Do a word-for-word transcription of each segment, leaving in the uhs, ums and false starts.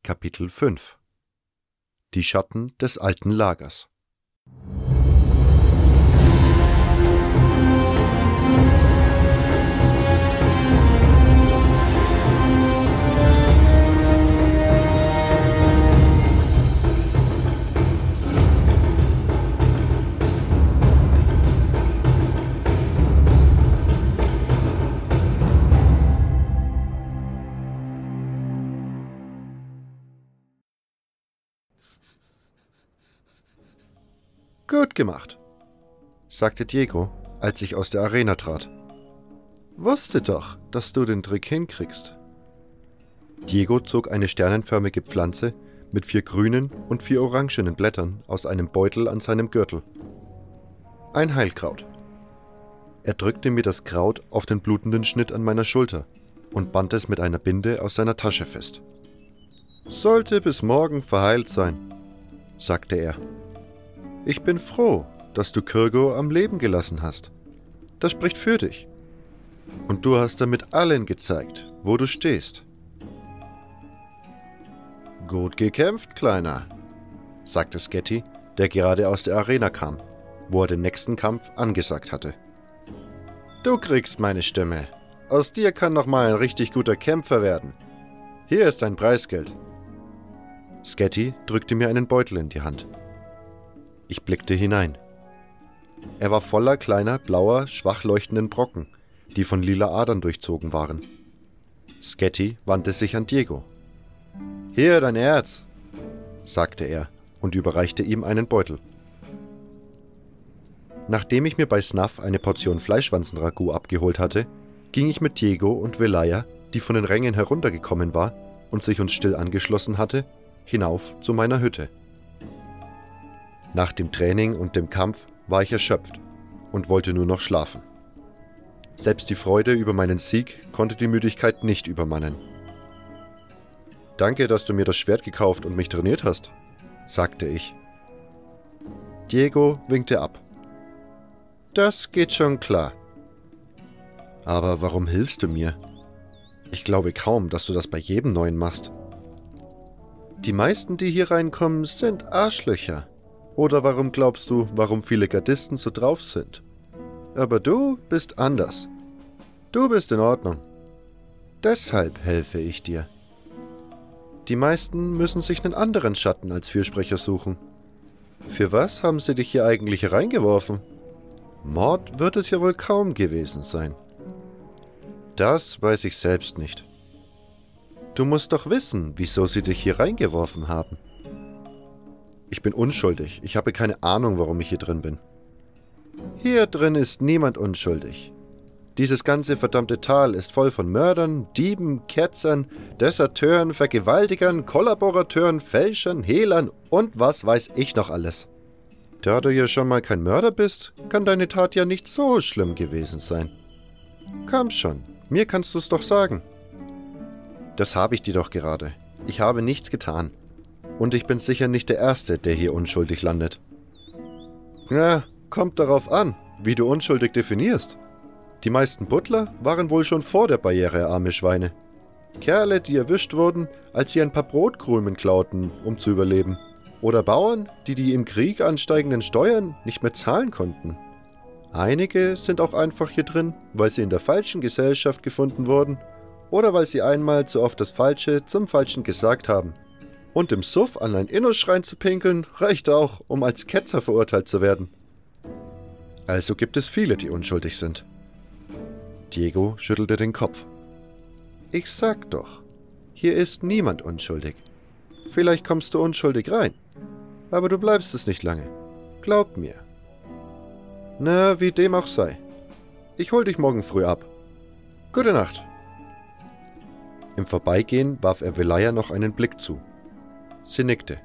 Kapitel fünf Die Schatten des alten Lagers. »Gut gemacht«, sagte Diego, als ich aus der Arena trat. »Wusste doch, dass du den Trick hinkriegst.« Diego zog eine sternenförmige Pflanze mit vier grünen und vier orangenen Blättern aus einem Beutel an seinem Gürtel. Ein Heilkraut. Er drückte mir das Kraut auf den blutenden Schnitt an meiner Schulter und band es mit einer Binde aus seiner Tasche fest. »Sollte bis morgen verheilt sein«, sagte er. »Ich bin froh, dass du Kirgo am Leben gelassen hast. Das spricht für dich. Und du hast damit allen gezeigt, wo du stehst.« »Gut gekämpft, Kleiner«, sagte Sketty, der gerade aus der Arena kam, wo er den nächsten Kampf angesagt hatte. »Du kriegst meine Stimme. Aus dir kann noch mal ein richtig guter Kämpfer werden. Hier ist dein Preisgeld.« Sketty drückte mir einen Beutel in die Hand. Ich blickte hinein. Er war voller kleiner, blauer, schwach leuchtenden Brocken, die von lila Adern durchzogen waren. Sketty wandte sich an Diego. »Hier, dein Erz«, sagte er und überreichte ihm einen Beutel. Nachdem ich mir bei Snuff eine Portion Fleischwanzen-Ragout abgeholt hatte, ging ich mit Diego und Velaya, die von den Rängen heruntergekommen war und sich uns still angeschlossen hatte, hinauf zu meiner Hütte. Nach dem Training und dem Kampf war ich erschöpft und wollte nur noch schlafen. Selbst die Freude über meinen Sieg konnte die Müdigkeit nicht übermannen. »Danke, dass du mir das Schwert gekauft und mich trainiert hast«, sagte ich. Diego winkte ab. »Das geht schon klar.« »Aber warum hilfst du mir? Ich glaube kaum, dass du das bei jedem Neuen machst.« »Die meisten, die hier reinkommen, sind Arschlöcher. Oder warum glaubst du, warum viele Gardisten so drauf sind? Aber du bist anders. Du bist in Ordnung. Deshalb helfe ich dir. Die meisten müssen sich einen anderen Schatten als Fürsprecher suchen. Für was haben sie dich hier eigentlich hereingeworfen? Mord wird es ja wohl kaum gewesen sein. Das weiß ich selbst nicht. Du musst doch wissen, wieso sie dich hier reingeworfen haben. Ich bin unschuldig. Ich habe keine Ahnung, warum ich hier drin bin. Hier drin ist niemand unschuldig. Dieses ganze verdammte Tal ist voll von Mördern, Dieben, Ketzern, Deserteuren, Vergewaltigern, Kollaborateuren, Fälschern, Hehlern und was weiß ich noch alles. Da du ja schon mal kein Mörder bist, kann deine Tat ja nicht so schlimm gewesen sein. Komm schon, mir kannst du's doch sagen. Das habe ich dir doch gerade. Ich habe nichts getan. Und ich bin sicher nicht der Erste, der hier unschuldig landet. Ja, kommt darauf an, wie du unschuldig definierst. Die meisten Butler waren wohl schon vor der Barriere arme Schweine. Kerle, die erwischt wurden, als sie ein paar Brotkrumen klauten, um zu überleben. Oder Bauern, die die im Krieg ansteigenden Steuern nicht mehr zahlen konnten. Einige sind auch einfach hier drin, weil sie in der falschen Gesellschaft gefunden wurden oder weil sie einmal zu oft das Falsche zum Falschen gesagt haben. Und im Suff an einen Innoschrein zu pinkeln, reicht auch, um als Ketzer verurteilt zu werden. Also gibt es viele, die unschuldig sind. Diego schüttelte den Kopf. Ich sag doch, hier ist niemand unschuldig. Vielleicht kommst du unschuldig rein, aber du bleibst es nicht lange. Glaub mir. Na, wie dem auch sei. Ich hol dich morgen früh ab. Gute Nacht. Im Vorbeigehen warf er Velaya noch einen Blick zu. Sie nickte.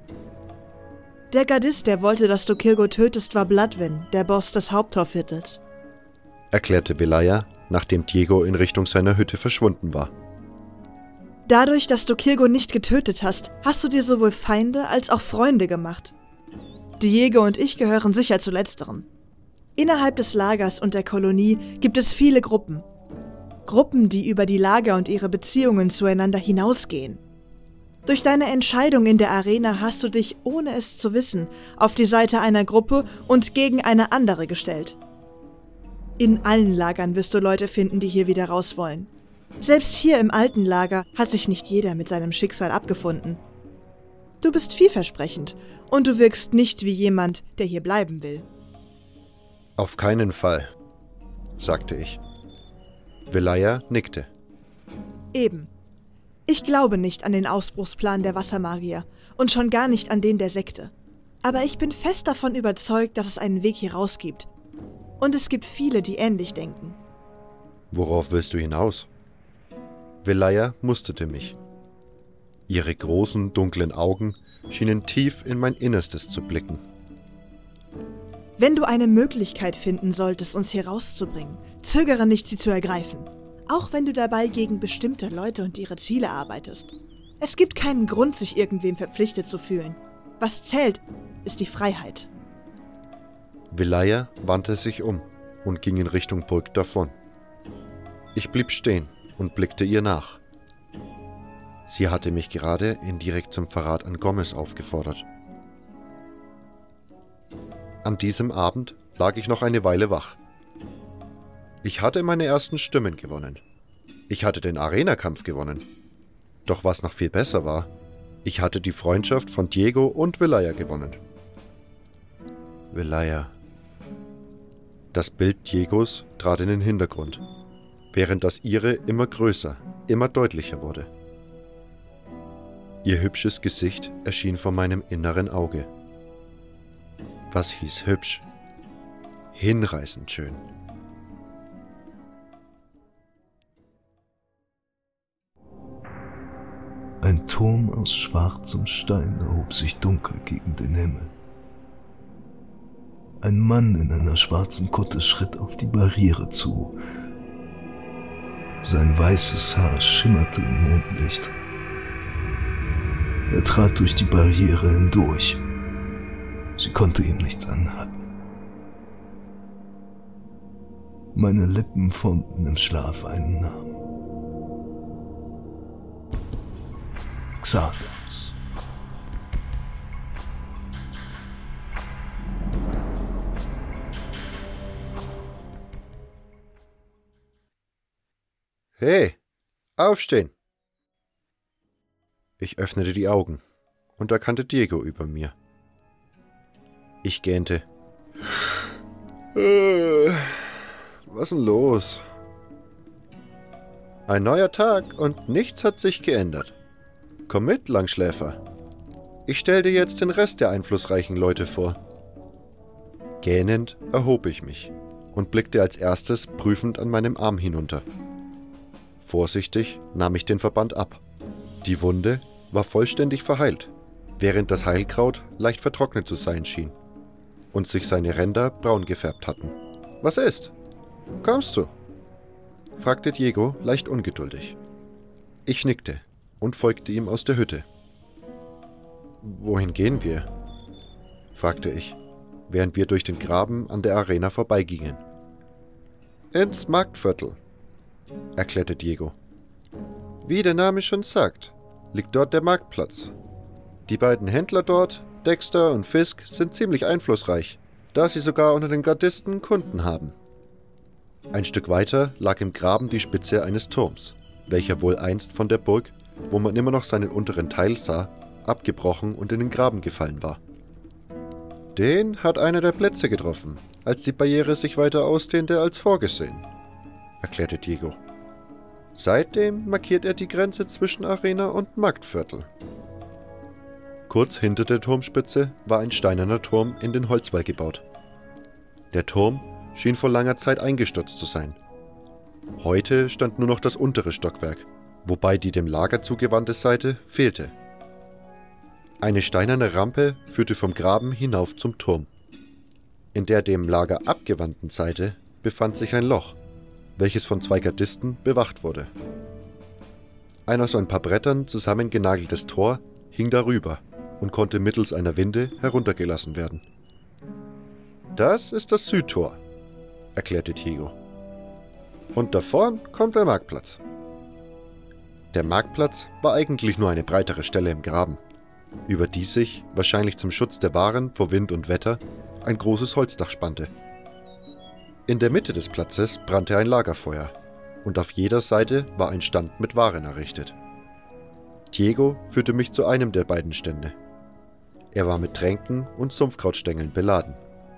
Der Gardist, der wollte, dass du Kirgo tötest, war Bloodwin, der Boss des Haupttorviertels, erklärte Velaya, nachdem Diego in Richtung seiner Hütte verschwunden war. Dadurch, dass du Kirgo nicht getötet hast, hast du dir sowohl Feinde als auch Freunde gemacht. Diego und ich gehören sicher zu letzterem. Innerhalb des Lagers und der Kolonie gibt es viele Gruppen. Gruppen, die über die Lager und ihre Beziehungen zueinander hinausgehen. Durch deine Entscheidung in der Arena hast du dich, ohne es zu wissen, auf die Seite einer Gruppe und gegen eine andere gestellt. In allen Lagern wirst du Leute finden, die hier wieder raus wollen. Selbst hier im alten Lager hat sich nicht jeder mit seinem Schicksal abgefunden. Du bist vielversprechend und du wirkst nicht wie jemand, der hier bleiben will. Auf keinen Fall, sagte ich. Velaya nickte. Eben. Ich glaube nicht an den Ausbruchsplan der Wassermagier und schon gar nicht an den der Sekte. Aber ich bin fest davon überzeugt, dass es einen Weg hier raus gibt. Und es gibt viele, die ähnlich denken. Worauf willst du hinaus? Velaya musterte mich. Ihre großen, dunklen Augen schienen tief in mein Innerstes zu blicken. Wenn du eine Möglichkeit finden solltest, uns hier rauszubringen, zögere nicht, sie zu ergreifen. Auch wenn du dabei gegen bestimmte Leute und ihre Ziele arbeitest. Es gibt keinen Grund, sich irgendwem verpflichtet zu fühlen. Was zählt, ist die Freiheit. Velaya wandte sich um und ging in Richtung Burg davon. Ich blieb stehen und blickte ihr nach. Sie hatte mich gerade indirekt zum Verrat an Gomez aufgefordert. An diesem Abend lag ich noch eine Weile wach. Ich hatte meine ersten Stimmen gewonnen. Ich hatte den Arena-Kampf gewonnen. Doch was noch viel besser war, ich hatte die Freundschaft von Diego und Velaya gewonnen. Velaya. Das Bild Diegos trat in den Hintergrund, während das ihre immer größer, immer deutlicher wurde. Ihr hübsches Gesicht erschien vor meinem inneren Auge. Was hieß hübsch? Hinreißend schön. Ein Turm aus schwarzem Stein erhob sich dunkel gegen den Himmel. Ein Mann in einer schwarzen Kutte schritt auf die Barriere zu. Sein weißes Haar schimmerte im Mondlicht. Er trat durch die Barriere hindurch. Sie konnte ihm nichts anhaben. Meine Lippen formten im Schlaf einen Namen. Xardas. Hey, aufstehen! Ich öffnete die Augen und erkannte Diego über mir. Ich gähnte. Äh, was ist denn los? Ein neuer Tag und nichts hat sich geändert. Komm mit, Langschläfer. Ich stell dir jetzt den Rest der einflussreichen Leute vor. Gähnend erhob ich mich und blickte als erstes prüfend an meinem Arm hinunter. Vorsichtig nahm ich den Verband ab. Die Wunde war vollständig verheilt, während das Heilkraut leicht vertrocknet zu sein schien und sich seine Ränder braun gefärbt hatten. »Was ist? Kommst du?« fragte Diego leicht ungeduldig. Ich nickte und folgte ihm aus der Hütte. »Wohin gehen wir?« fragte ich, während wir durch den Graben an der Arena vorbeigingen. »Ins Marktviertel«, erklärte Diego. »Wie der Name schon sagt, liegt dort der Marktplatz. Die beiden Händler dort, Dexter und Fisk, sind ziemlich einflussreich, da sie sogar unter den Gardisten Kunden haben.« Ein Stück weiter lag im Graben die Spitze eines Turms, welcher wohl einst von der Burg, wo man immer noch seinen unteren Teil sah, abgebrochen und in den Graben gefallen war. »Den hat einer der Blitze getroffen, als die Barriere sich weiter ausdehnte als vorgesehen«, erklärte Diego. »Seitdem markiert er die Grenze zwischen Arena und Marktviertel.« Kurz hinter der Turmspitze war ein steinerner Turm in den Holzwall gebaut. Der Turm schien vor langer Zeit eingestürzt zu sein. Heute stand nur noch das untere Stockwerk, wobei die dem Lager zugewandte Seite fehlte. Eine steinerne Rampe führte vom Graben hinauf zum Turm. In der dem Lager abgewandten Seite befand sich ein Loch, welches von zwei Gardisten bewacht wurde. Ein aus ein paar Brettern zusammengenageltes Tor hing darüber und konnte mittels einer Winde heruntergelassen werden. »Das ist das Südtor«, erklärte Diego. »Und da vorn kommt der Marktplatz.« Der Marktplatz war eigentlich nur eine breitere Stelle im Graben, über die sich, wahrscheinlich zum Schutz der Waren vor Wind und Wetter, ein großes Holzdach spannte. In der Mitte des Platzes brannte ein Lagerfeuer und auf jeder Seite war ein Stand mit Waren errichtet. Diego führte mich zu einem der beiden Stände. Er war mit Tränken und Sumpfkrautstängeln beladen.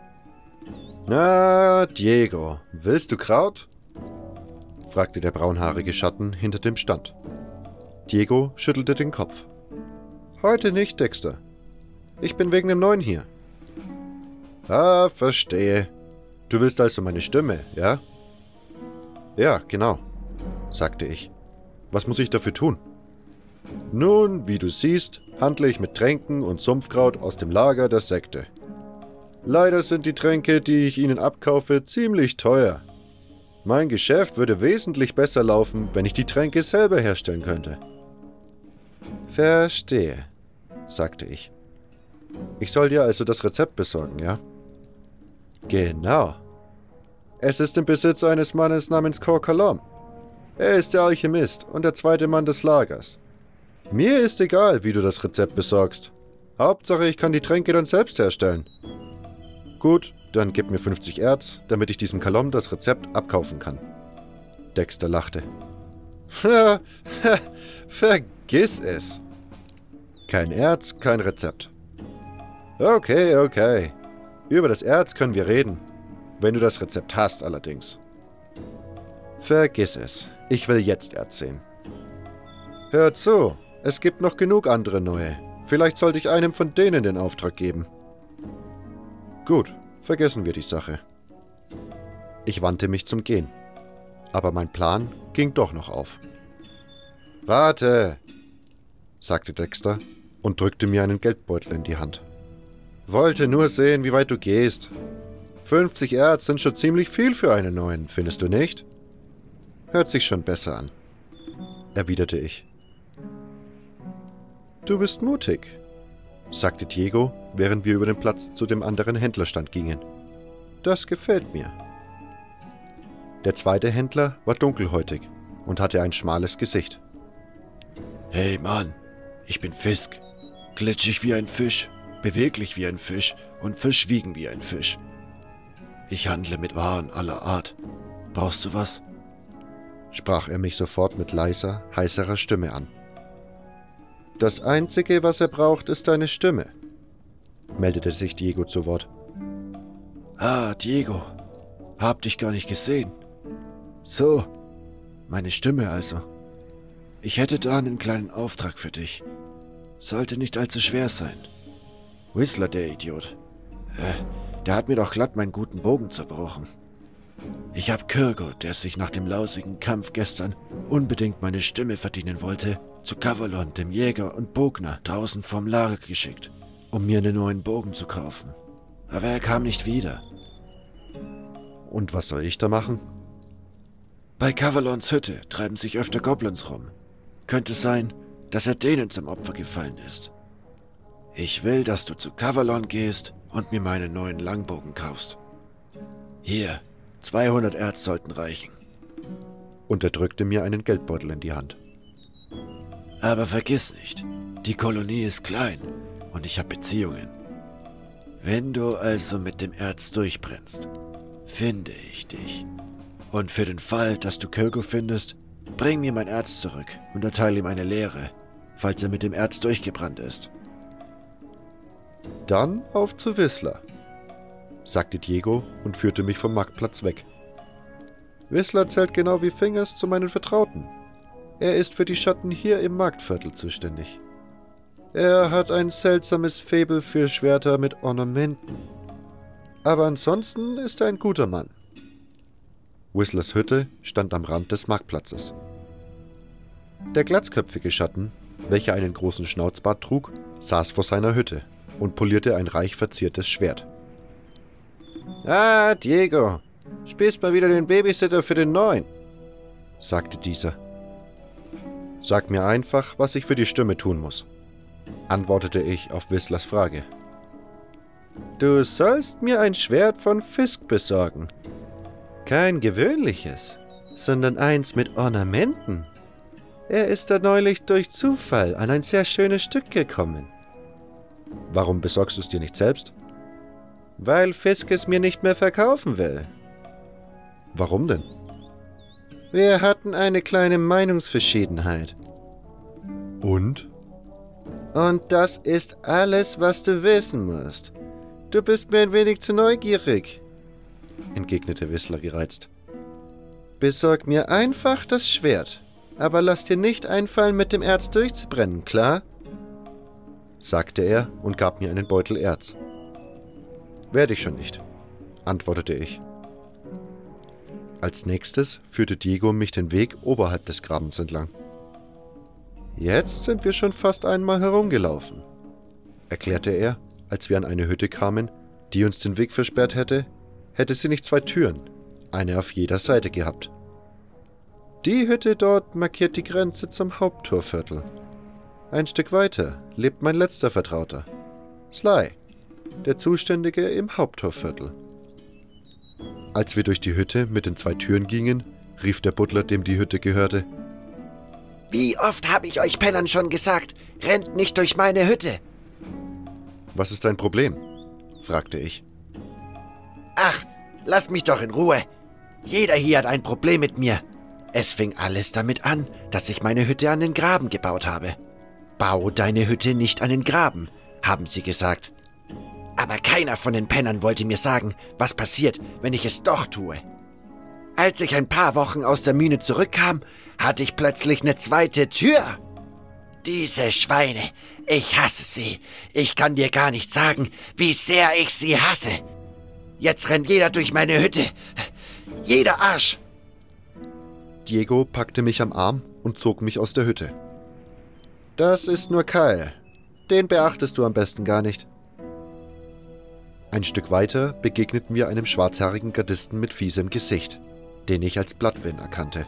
»Na, Diego, willst du Kraut?« fragte der braunhaarige Schatten hinter dem Stand. Diego schüttelte den Kopf. »Heute nicht, Dexter. Ich bin wegen dem Neuen hier.« »Ah, verstehe. Du willst also meine Stimme, ja?« »Ja, genau«, sagte ich. »Was muss ich dafür tun?« »Nun, wie du siehst, handle ich mit Tränken und Sumpfkraut aus dem Lager der Sekte. Leider sind die Tränke, die ich ihnen abkaufe, ziemlich teuer. Mein Geschäft würde wesentlich besser laufen, wenn ich die Tränke selber herstellen könnte.« »Verstehe«, sagte ich. »Ich soll dir also das Rezept besorgen, ja?« »Genau. Es ist im Besitz eines Mannes namens Cor-Kalom. Er ist der Alchemist und der zweite Mann des Lagers. Mir ist egal, wie du das Rezept besorgst. Hauptsache, ich kann die Tränke dann selbst herstellen.« »Gut, dann gib mir fünfzig Erz, damit ich diesem Kalom das Rezept abkaufen kann.« Dexter lachte. »Ha, ha, vergiss es. Kein Erz, kein Rezept.« »Okay, okay. Über das Erz können wir reden. Wenn du das Rezept hast, allerdings.« »Vergiss es. Ich will jetzt Erz sehen.« »Hör zu, es gibt noch genug andere neue. Vielleicht sollte ich einem von denen den Auftrag geben.« »Gut, vergessen wir die Sache.« Ich wandte mich zum Gehen. Aber mein Plan ging doch noch auf. »Warte«, sagte Dexter und drückte mir einen Geldbeutel in die Hand. »Wollte nur sehen, wie weit du gehst. fünfzig Erz sind schon ziemlich viel für einen neuen, findest du nicht?« »Hört sich schon besser an«, erwiderte ich. »Du bist mutig«, sagte Diego, während wir über den Platz zu dem anderen Händlerstand gingen. »Das gefällt mir.« Der zweite Händler war dunkelhäutig und hatte ein schmales Gesicht. »Hey Mann, ich bin Fisk. Glitschig wie ein Fisch, beweglich wie ein Fisch und verschwiegen wie ein Fisch. Ich handle mit Waren aller Art. Brauchst du was?« sprach er mich sofort mit leiser, heiserer Stimme an. »Das Einzige, was er braucht, ist deine Stimme«, meldete sich Diego zu Wort. »Ah, Diego, hab dich gar nicht gesehen. So, meine Stimme also. Ich hätte da einen kleinen Auftrag für dich. Sollte nicht allzu schwer sein. Whistler, der Idiot. Äh, der hat mir doch glatt meinen guten Bogen zerbrochen. Ich hab Kirgo, der sich nach dem lausigen Kampf gestern unbedingt meine Stimme verdienen wollte, zu Kavalon, dem Jäger und Bogner, draußen vorm Lager geschickt, um mir einen neuen Bogen zu kaufen. Aber er kam nicht wieder.« »Und was soll ich da machen?« »Bei Kavalons Hütte treiben sich öfter Goblins rum. Könnte sein, dass er denen zum Opfer gefallen ist. Ich will, dass du zu Kavalon gehst und mir meinen neuen Langbogen kaufst. Hier, zweihundert Erz sollten reichen.« Und er drückte mir einen Geldbeutel in die Hand. »Aber vergiss nicht, die Kolonie ist klein und ich habe Beziehungen. Wenn du also mit dem Erz durchbrennst, finde ich dich. Und für den Fall, dass du Kirgo findest, bring mir mein Erz zurück und erteile ihm eine Lehre, falls er mit dem Erz durchgebrannt ist.« »Dann auf zu Whistler«, sagte Diego und führte mich vom Marktplatz weg. »Whistler zählt genau wie Fingers zu meinen Vertrauten. Er ist für die Schatten hier im Marktviertel zuständig. Er hat ein seltsames Faible für Schwerter mit Ornamenten. Aber ansonsten ist er ein guter Mann.« Whistlers Hütte stand am Rand des Marktplatzes. Der glatzköpfige Schatten, welcher einen großen Schnauzbart trug, saß vor seiner Hütte und polierte ein reich verziertes Schwert. »Ah, Diego, spielst mal wieder den Babysitter für den Neuen«, sagte dieser. »Sag mir einfach, was ich für die Stimme tun muss«, antwortete ich auf Whistlers Frage. »Du sollst mir ein Schwert von Fisk besorgen. Kein gewöhnliches, sondern eins mit Ornamenten. Er ist da neulich durch Zufall an ein sehr schönes Stück gekommen. Warum besorgst du es dir nicht selbst? Weil Fisk es mir nicht mehr verkaufen will. Warum denn? Wir hatten eine kleine Meinungsverschiedenheit. Und? Und das ist alles, was du wissen musst. Du bist mir ein wenig zu neugierig, entgegnete Whistler gereizt. Besorg mir einfach das Schwert, aber lass dir nicht einfallen, mit dem Erz durchzubrennen, klar? Sagte er und gab mir einen Beutel Erz. Werde ich schon nicht, antwortete ich. Als nächstes führte Diego mich den Weg oberhalb des Grabens entlang. Jetzt sind wir schon fast einmal herumgelaufen, erklärte er, als wir an eine Hütte kamen, die uns den Weg versperrt hätte, hätte sie nicht zwei Türen, eine auf jeder Seite gehabt. Die Hütte dort markiert die Grenze zum Haupttorviertel. Ein Stück weiter lebt mein letzter Vertrauter, Sly, der Zuständige im Haupttorviertel. Als wir durch die Hütte mit den zwei Türen gingen, rief der Butler, dem die Hütte gehörte: Wie oft habe ich euch Pennern schon gesagt, rennt nicht durch meine Hütte. Was ist dein Problem? Fragte ich. Ach, lasst mich doch in Ruhe. Jeder hier hat ein Problem mit mir. Es fing alles damit an, dass ich meine Hütte an den Graben gebaut habe. Bau deine Hütte nicht an den Graben, haben sie gesagt. Aber keiner von den Pennern wollte mir sagen, was passiert, wenn ich es doch tue. Als ich ein paar Wochen aus der Mine zurückkam, hatte ich plötzlich eine zweite Tür. Diese Schweine, ich hasse sie. Ich kann dir gar nicht sagen, wie sehr ich sie hasse. Jetzt rennt jeder durch meine Hütte. Jeder Arsch. Diego packte mich am Arm und zog mich aus der Hütte. Das ist nur Kyle. Den beachtest du am besten gar nicht. Ein Stück weiter begegneten wir einem schwarzhaarigen Gardisten mit fiesem Gesicht, den ich als Bloodwin erkannte.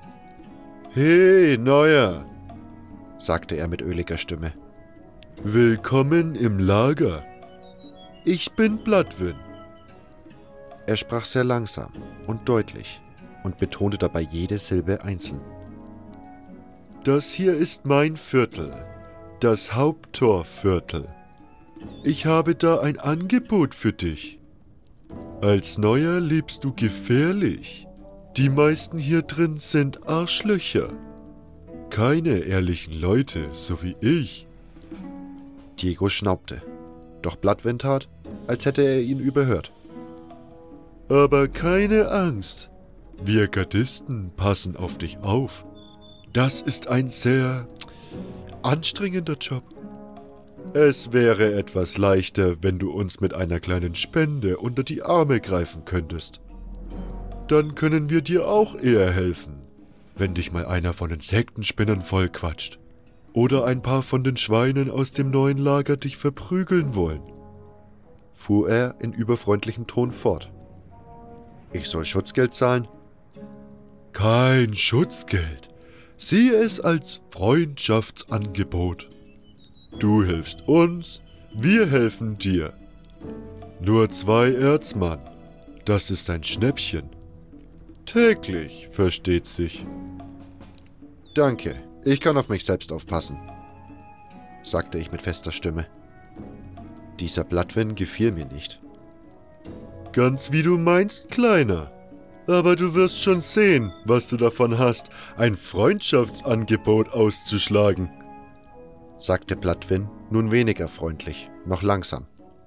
»Hey, Neuer«, sagte er mit öliger Stimme. »Willkommen im Lager. Ich bin Bloodwin.« Er sprach sehr langsam und deutlich und betonte dabei jede Silbe einzeln. »Das hier ist mein Viertel, das Haupttorviertel. Ich habe da ein Angebot für dich. Als Neuer lebst du gefährlich. Die meisten hier drin sind Arschlöcher. Keine ehrlichen Leute, so wie ich.« Diego schnaubte, doch Bloodwin tat, als hätte er ihn überhört. »Aber keine Angst. Wir Gardisten passen auf dich auf. Das ist ein sehr anstrengender Job. Es wäre etwas leichter, wenn du uns mit einer kleinen Spende unter die Arme greifen könntest. Dann können wir dir auch eher helfen, wenn dich mal einer von den Sektenspinnern vollquatscht oder ein paar von den Schweinen aus dem neuen Lager dich verprügeln wollen«, fuhr er in überfreundlichem Ton fort. »Ich soll Schutzgeld zahlen?« »Kein Schutzgeld. Sieh es als Freundschaftsangebot. Du hilfst uns, wir helfen dir. Nur zwei Erzmann, das ist ein Schnäppchen. Täglich, versteht sich.« »Danke, ich kann auf mich selbst aufpassen«, sagte ich mit fester Stimme. Dieser Bloodwin gefiel mir nicht. »Ganz wie du meinst, Kleiner. Aber du wirst schon sehen, was du davon hast, ein Freundschaftsangebot auszuschlagen«, sagte Bloodwin nun weniger freundlich, noch langsam.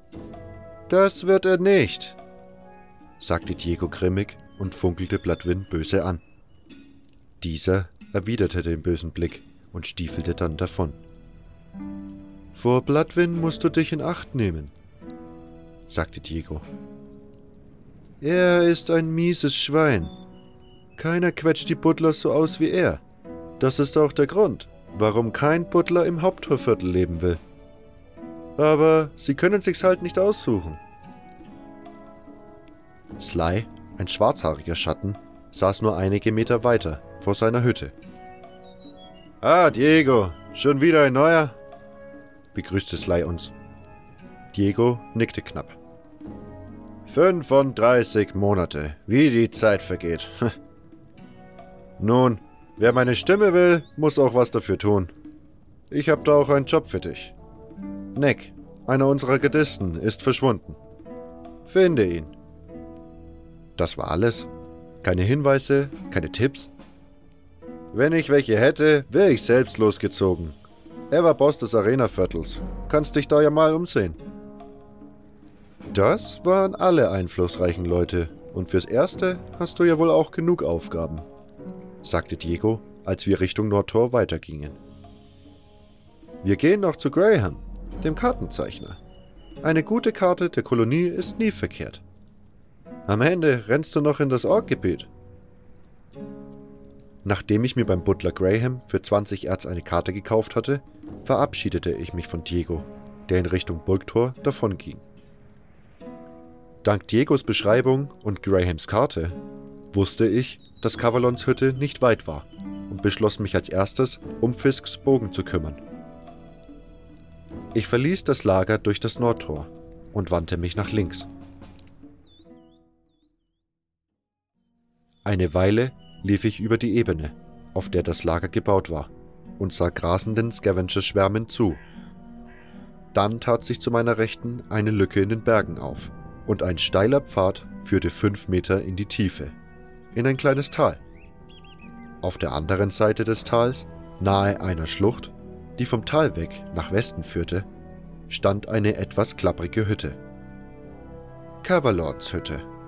»Das wird er nicht«, sagte Diego grimmig und funkelte Bloodwin böse an. Dieser erwiderte den bösen Blick und stiefelte dann davon. »Vor Bloodwin musst du dich in Acht nehmen«, sagte Diego. »Er ist ein mieses Schwein. Keiner quetscht die Butler so aus wie er. Das ist auch der Grund, warum kein Butler im Haupttorviertel leben will. Aber sie können sich's halt nicht aussuchen.« Sly, ein schwarzhaariger Schatten, saß nur einige Meter weiter vor seiner Hütte. »Ah, Diego, schon wieder ein Neuer?« begrüßte Sly uns. Diego nickte knapp. »fünfunddreißig Monate, wie die Zeit vergeht. Nun, Wer meine Stimme will, muss auch was dafür tun. Ich habe da auch einen Job für dich. Nick, einer unserer Gardisten, ist verschwunden. Finde ihn. Das war alles. Keine Hinweise, keine Tipps. Wenn ich welche hätte, wäre ich selbst losgezogen. Er war Boss des Arena-Viertels. Kannst dich da ja mal umsehen. Das waren alle einflussreichen Leute. Und fürs Erste hast du ja wohl auch genug Aufgaben, sagte Diego, als wir Richtung Nordtor weitergingen. Wir gehen noch zu Graham, dem Kartenzeichner. Eine gute Karte der Kolonie ist nie verkehrt. Am Ende rennst du noch in das Orkgebiet. Nachdem ich mir beim Butler Graham für zwanzig Erz eine Karte gekauft hatte, verabschiedete ich mich von Diego, der in Richtung Burgtor davonging. Dank Diegos Beschreibung und Grahams Karte wusste ich, dass Kavalons Hütte nicht weit war und beschloss mich als erstes, um Fisks Bogen zu kümmern. Ich verließ das Lager durch das Nordtor und wandte mich nach links. Eine Weile lief ich über die Ebene, auf der das Lager gebaut war, und sah grasenden Scavenger-Schwärmen zu. Dann tat sich zu meiner Rechten eine Lücke in den Bergen auf, und ein steiler Pfad führte fünf Meter in die Tiefe, in ein kleines Tal. Auf der anderen Seite des Tals, nahe einer Schlucht, die vom Tal weg nach Westen führte, stand eine etwas klapprige Hütte. Kavalons Hütte.